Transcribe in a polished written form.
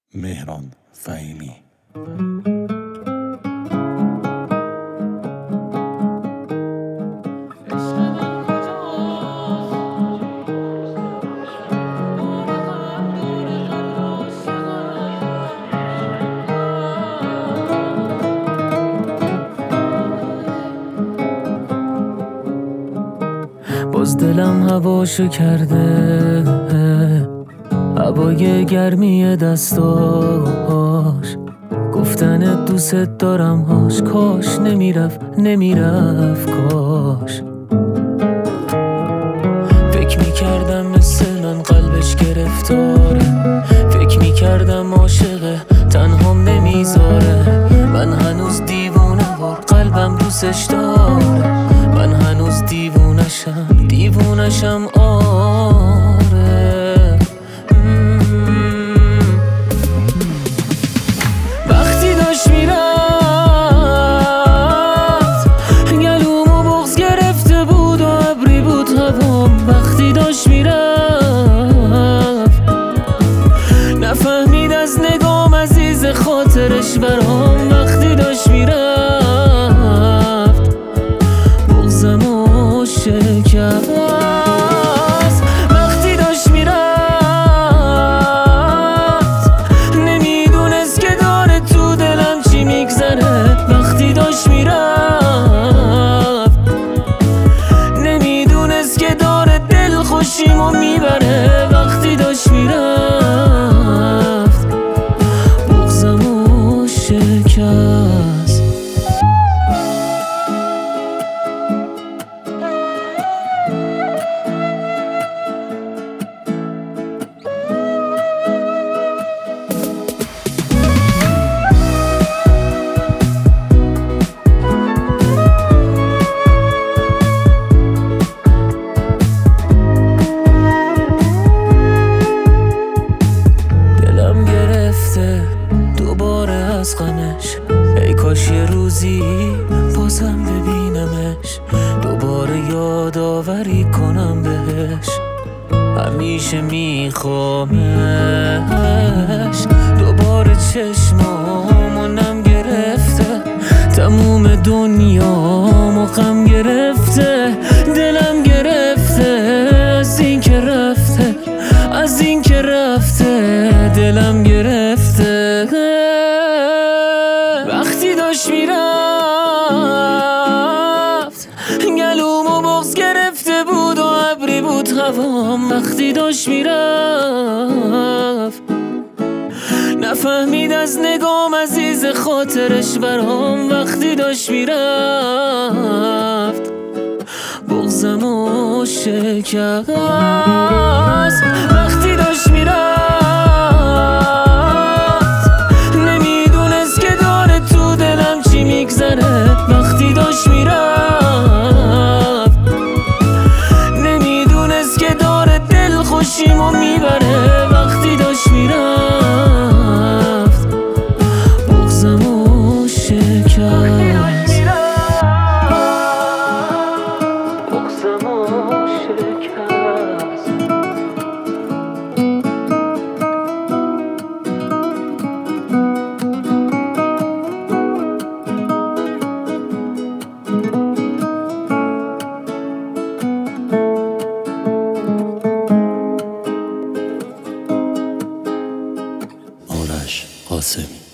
مهران فهیمی. باز دلم هواشو کرده، هوای گرمی دستاش، گفتن دوست دارم هاش، کاش نمیرفت کاش. فکر میکردم مثل من قلبش گرفتاره، فکر میکردم عاشقه تنهام نمیذاره. من هنوز دیوونه وار قلبم دوستش داره، من هنوز دیوونشم آره. وقتی داشت میرفت گلومو بغض گرفته بود و ابری بود هوام. وقتی داشت میرفت نفهمید از نگام عزیز خاطرش برام. وقتی داشت میرفت بغضمو شکست. وقتی داشت میرفت نمیدونست که داره تو دلم چی میگذره. وقتی داشت میرفت نمیدونست که داره دل خوشیمو میبره. وقتی داشت میرفت بغضمو شکست. دوباره از غمش ای کاش یه روزی بازم ببینمش، دوباره یادآوری کنم بهش. همیشه میخوامش، دوباره چشمامو نم گرفته، تموم دنیامو غم گرفته، دلم گرفته از این که رفته، از این که رفته دلم گرفته. وقتی داشت میرفت گلومو بغض گرفته بود و ابری بود هوام. وقتی داشت میرفت نفهمید از نگام عزیز خاطرش برام. وقتی داشت میرفت بغضمو شکست. وقتی داشت میرفت نمیدونست که داره تو دلم چی میگذره. وقتی داشت میرفت نمیدونست که داره دل خوشیمو میبره. وقتی داشت میرفت بغضمو شکست. آرش قاسمی.